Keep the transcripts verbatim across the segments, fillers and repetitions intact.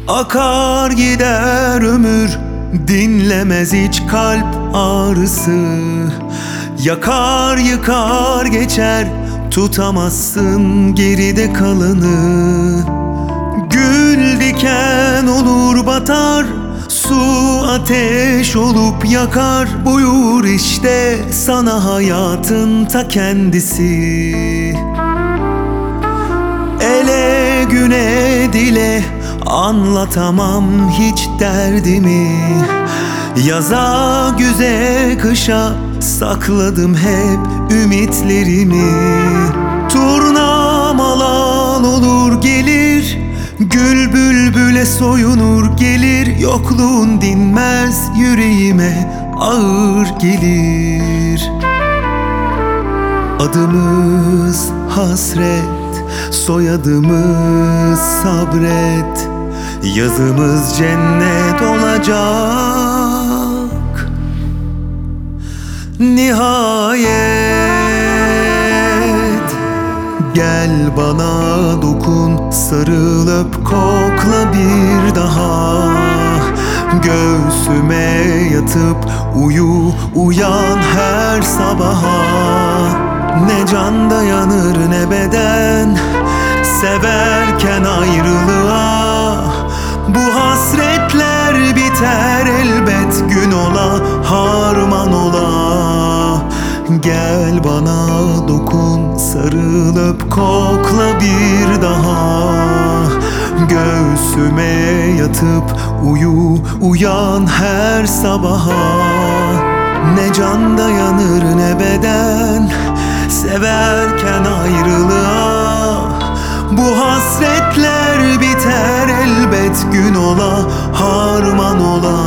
Akar gider ömür, dinlemez hiç kalp ağrısı. Yakar yıkar geçer, tutamazsın geride kalanı. Gül diken olur batar, su ateş olup yakar. Buyur işte sana hayatın ta kendisi. Ele güne dile anlatamam hiç derdimi. Yaza güze kışa sakladım hep ümitlerimi. Turna malal olur gelir, gül bülbüle soyunur gelir. Yokluğun dinmez yüreğime ağır gelir. Adımız hasret, soyadımız sabret. Yazımız cennet olacak nihayet. Gel bana dokun, sarılıp kokla bir daha. Göğsüme yatıp uyu, uyan her sabaha. Ne can dayanır ne beden, severken ayrılığa. Bu hasretler biter elbet, gün ola harman ola. Gel bana dokun, sarılıp kokla bir daha. Göğsüme yatıp uyu, uyan her sabaha. Ne can dayanır ne beden, severken ayrılığa. Bu hasretler biter elbet, gün ola harman ola.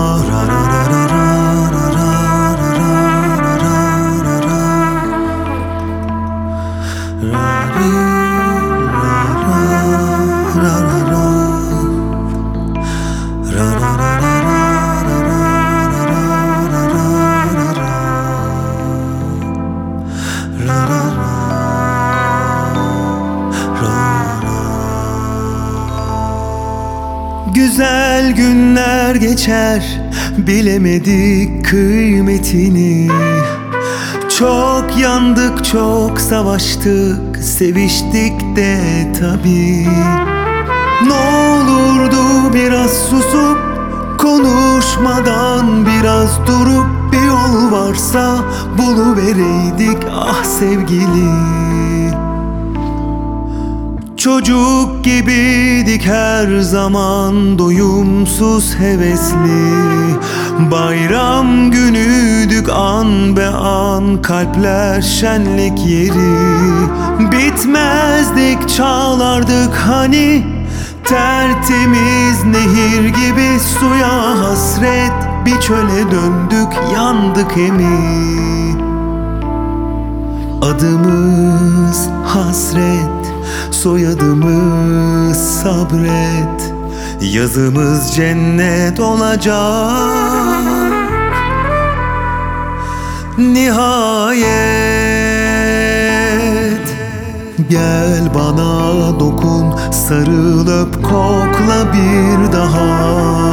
Güzel günler geçer, bilemedik kıymetini. Çok yandık, çok savaştık, seviştik de tabii. Ne olurdu biraz susup, konuşmadan biraz durup. Bir yol varsa buluvereydik ah sevgili. Çocuk gibiydik her zaman, doyumsuz hevesli. Bayram günüydük an be an, kalpler şenlik yeri. Bitmezdik çağlardık hani, tertemiz nehir gibi. Suya hasret bir çöle döndük, yandık emin. Adımız hasret, soyadımız sabret. Yazımız cennet olacak nihayet. Gel bana dokun, sarılıp kokla bir daha.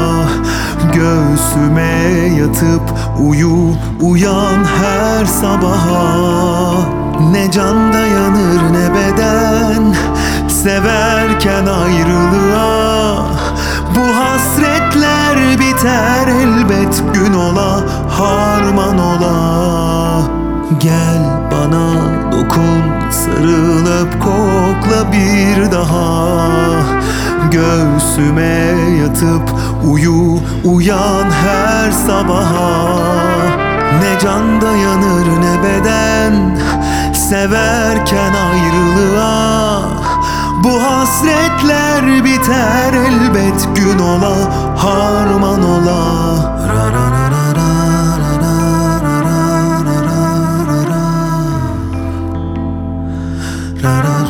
Göğsüme yatıp uyu, uyan her sabaha. Ne can dayanır ne beden, severken ayrılığa. Bu hasretler biter elbet, gün ola harman ola. Gel bana dokun, sarılıp kokla bir daha. Göğsüme yatıp uyu, uyan her sabaha. Ne can dayanır ne beden, severken ayrılığa. Bu hasretler biter elbet, gün ola harman ola. Ra ra